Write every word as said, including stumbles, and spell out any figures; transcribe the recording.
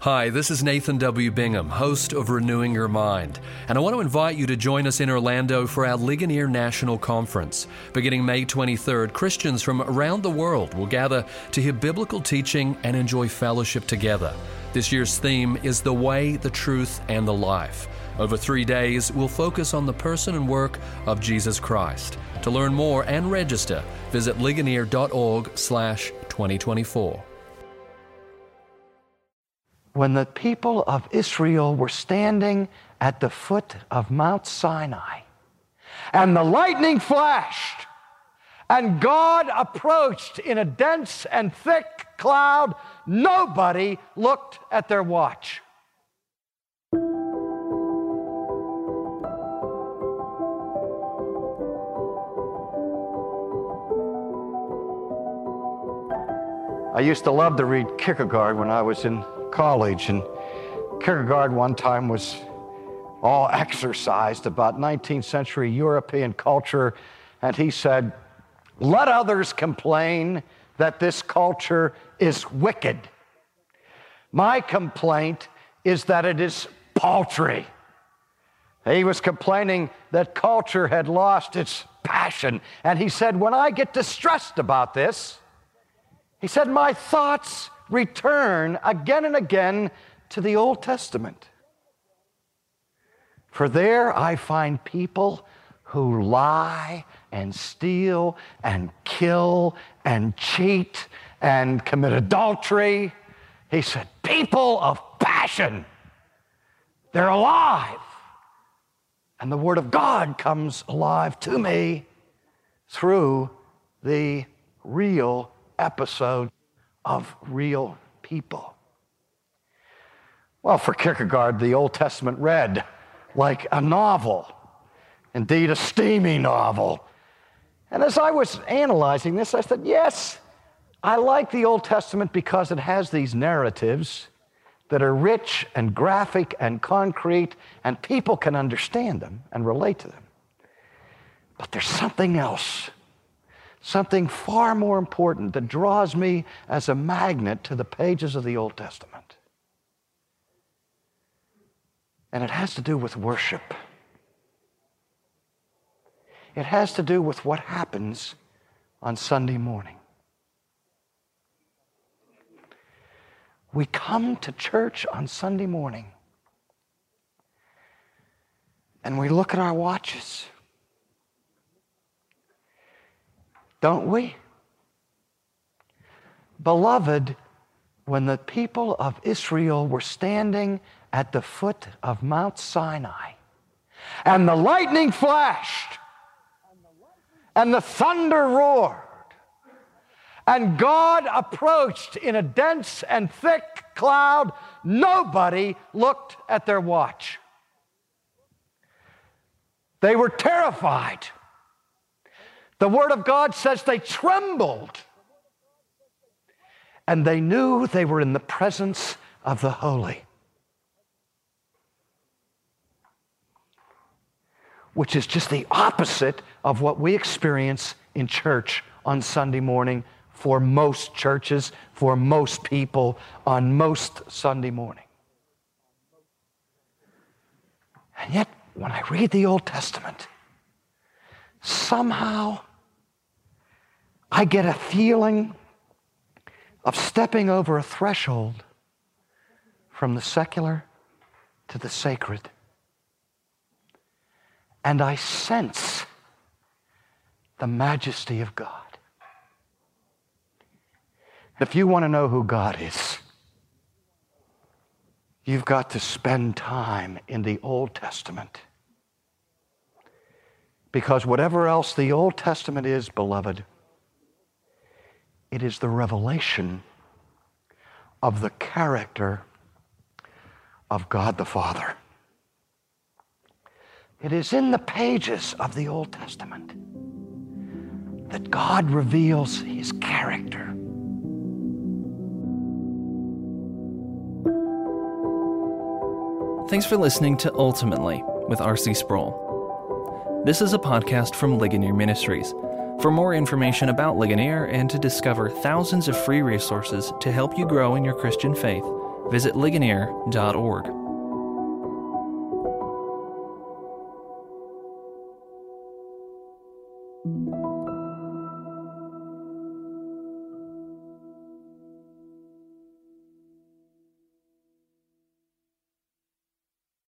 Hi, this is Nathan W. Bingham, host of Renewing Your Mind, and I want to invite you to join us in Orlando for our Ligonier National Conference. Beginning May twenty-third, Christians from around the world will gather to hear biblical teaching and enjoy fellowship together. This year's theme is The Way, the Truth, and the Life. Over three days, we'll focus on the person and work of Jesus Christ. To learn more and register, visit ligonier dot org slash twenty twenty-four. When the people of Israel were standing at the foot of Mount Sinai, and the lightning flashed, and God approached in a dense and thick cloud, nobody looked at their watch. I used to love to read Kierkegaard when I was in college, and Kierkegaard one time was all exercised about nineteenth century European culture, and he said, "Let others complain that this culture is wicked. My complaint is that it is paltry." He was complaining that culture had lost its passion, and he said, "When I get distressed about this," he said, "my thoughts return again and again to the Old Testament. For there I find people who lie and steal and kill and cheat and commit adultery." He said, people of passion. They're alive. And the Word of God comes alive to me through the real episode of real people. Well, for Kierkegaard, the Old Testament read like a novel, indeed a steamy novel. And as I was analyzing this, I said, yes, I like the Old Testament because it has these narratives that are rich and graphic and concrete, and people can understand them and relate to them. But there's something else. Something far more important that draws me as a magnet to the pages of the Old Testament. And it has to do with worship. It has to do with what happens on Sunday morning. We come to church on Sunday morning and we look at our watches. Don't we? Beloved, when the people of Israel were standing at the foot of Mount Sinai, and the lightning flashed, and the thunder roared, and God approached in a dense and thick cloud, nobody looked at their watch. They were terrified. The Word of God says they trembled, and they knew they were in the presence of the Holy, which is just the opposite of what we experience in church on Sunday morning for most churches, for most people on most Sunday morning. And yet, when I read the Old Testament, somehow I get a feeling of stepping over a threshold from the secular to the sacred. And I sense the majesty of God. If you want to know who God is, you've got to spend time in the Old Testament. Because whatever else the Old Testament is, beloved, it is the revelation of the character of God the Father. It is in the pages of the Old Testament that God reveals His character. Thanks for listening to Ultimately with R C Sproul. This is a podcast from Ligonier Ministries. For more information about Ligonier and to discover thousands of free resources to help you grow in your Christian faith, visit ligonier dot org.